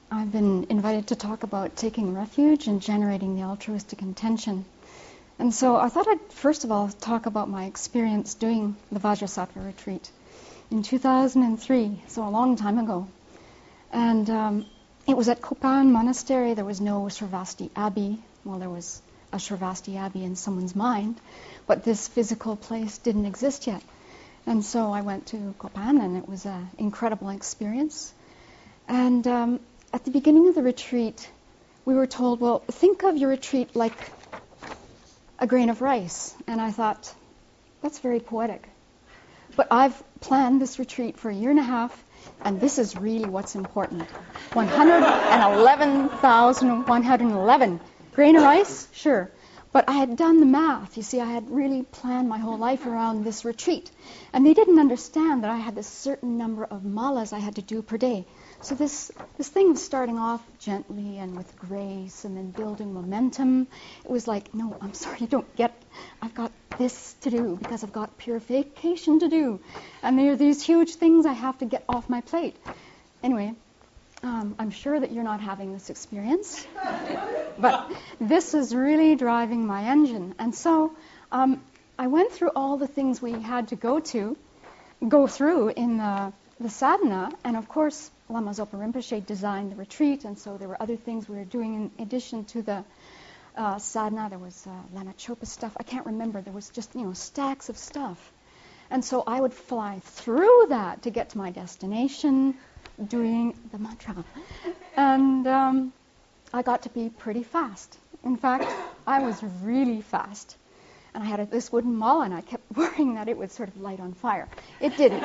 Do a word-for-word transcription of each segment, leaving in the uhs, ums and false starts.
I've been invited to talk about taking refuge and generating the altruistic intention. And so I thought I'd first of all talk about my experience doing the Vajrasattva retreat in two thousand three, so a long time ago. And um, it was at Kopan Monastery. There was no Sravasti Abbey. Well, there was a Sravasti Abbey in someone's mind, but this physical place didn't exist yet. And so I went to Kopan, and it was an incredible experience. And um, at the beginning of the retreat, we were told, well, think of your retreat like a grain of rice. And I thought, that's very poetic. But I've planned this retreat for a year and a half, and this is really what's important. one hundred eleven thousand one hundred eleven. Grain of rice? Sure. But I had done the math. You see, I had really planned my whole life around this retreat. And they didn't understand that I had this certain number of malas I had to do per day. So this this thing of starting off gently and with grace and then building momentum, it was like, no, I'm sorry, you don't get, I've got this to do because I've got purification to do. And there are these huge things I have to get off my plate. Anyway, um, I'm sure that you're not having this experience. But this is really driving my engine. And so um, I went through all the things we had to go to, go through in the, the sadhana. And of course, Lama Zopa Rinpoche designed the retreat, and so there were other things we were doing in addition to the uh, sadhana. There was uh, Lama Chopa stuff. I can't remember. There was just, you know, stacks of stuff. And so I would fly through that to get to my destination, doing the mantra. And um, I got to be pretty fast. In fact, I was really fast. And I had a, this wooden mala, and I kept worrying that it would sort of light on fire. It didn't.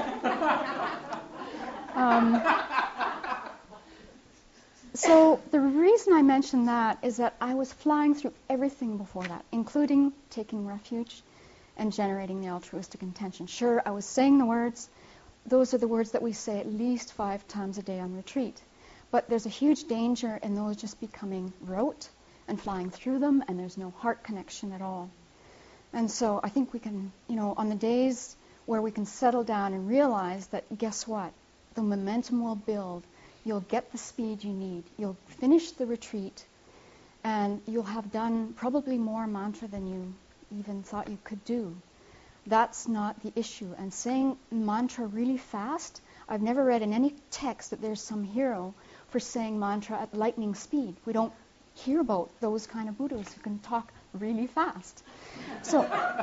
um, so the reason I mention that is that I was flying through everything before that, including taking refuge and generating the altruistic intention. Sure, I was saying the words. Those are the words that we say at least five times a day on retreat. But there's a huge danger in those just becoming rote and flying through them, and there's no heart connection at all. And so I think we can, you know, on the days where we can settle down and realize that, guess what? The momentum will build. You'll get the speed you need. You'll finish the retreat, and you'll have done probably more mantra than you even thought you could do. That's not the issue. And saying mantra really fast, I've never read in any text that there's some hero for saying mantra at lightning speed. We don't hear about those kind of Buddhas who can talk really fast. So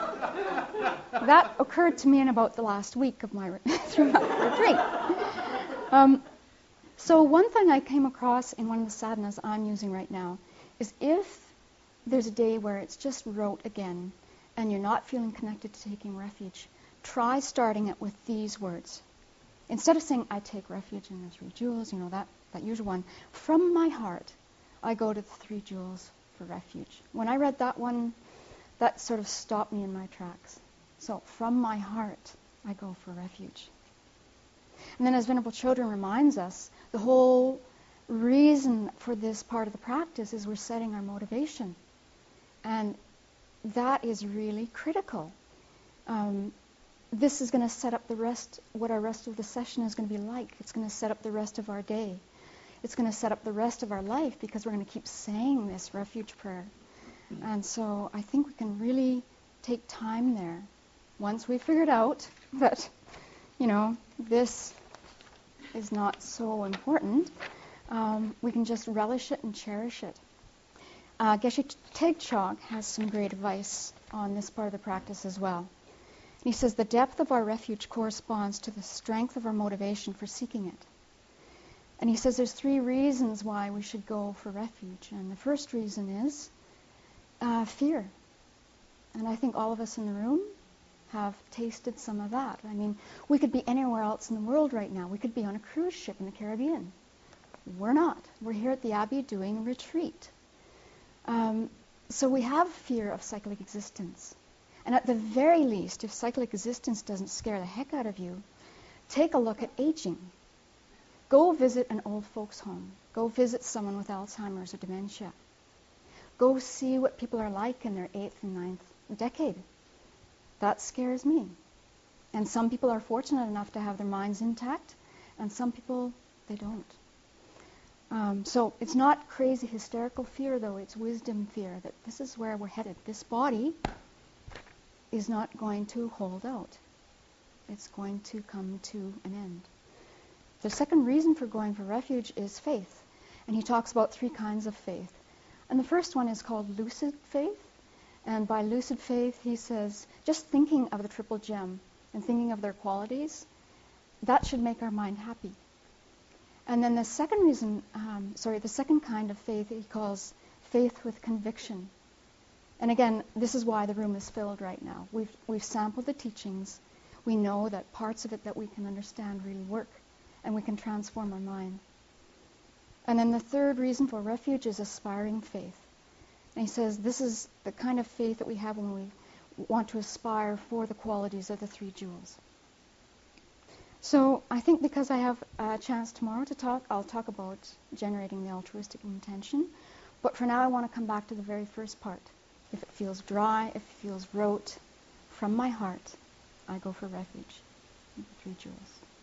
that occurred to me in about the last week of my through my retreat. Um, so one thing I came across in one of the sadhanas I'm using right now is if there's a day where it's just rote again and you're not feeling connected to taking refuge, try starting it with these words. Instead of saying, I take refuge in the three jewels, you know, that, that usual one, from my heart, I go to the three jewels for refuge. When I read that one, that sort of stopped me in my tracks. So, from my heart, I go for refuge. And then as Venerable Chodron reminds us, the whole reason for this part of the practice is we're setting our motivation. And that is really critical. Um, this is going to set up the rest, what our rest of the session is going to be like. It's going to set up the rest of our day. It's going to set up the rest of our life because we're going to keep saying this refuge prayer. Mm-hmm. And so I think we can really take time there. Once we figured out that, you know, this is not so important, um, we can just relish it and cherish it. Uh, Geshe Tegchog has some great advice on this part of the practice as well. He says, the depth of our refuge corresponds to the strength of our motivation for seeking it. And he says there's three reasons why we should go for refuge. And the first reason is uh, fear. And I think all of us in the room have tasted some of that. I mean, we could be anywhere else in the world right now. We could be on a cruise ship in the Caribbean. We're not. We're here at the Abbey doing a retreat. Um, so we have fear of cyclic existence. And at the very least, if cyclic existence doesn't scare the heck out of you, take a look at aging. Go visit an old folks' home. Go visit someone with Alzheimer's or dementia. Go see what people are like in their eighth and ninth decade. That scares me. And some people are fortunate enough to have their minds intact, and some people, they don't. Um, so it's not crazy hysterical fear, though. It's wisdom fear that this is where we're headed. This body is not going to hold out. It's going to come to an end. The second reason for going for refuge is faith. And he talks about three kinds of faith. And the first one is called lucid faith. And by lucid faith, he says, just thinking of the triple gem and thinking of their qualities, that should make our mind happy. And then the second reason, um, sorry, the second kind of faith he calls faith with conviction. And again, this is why the room is filled right now. We've, we've sampled the teachings. We know that parts of it that we can understand really work, and we can transform our mind. And then the third reason for refuge is aspiring faith. And he says this is the kind of faith that we have when we want to aspire for the qualities of the three jewels. So I think because I have a chance tomorrow to talk, I'll talk about generating the altruistic intention. But for now, I want to come back to the very first part. If it feels dry, if it feels rote, from my heart, I go for refuge, the three jewels.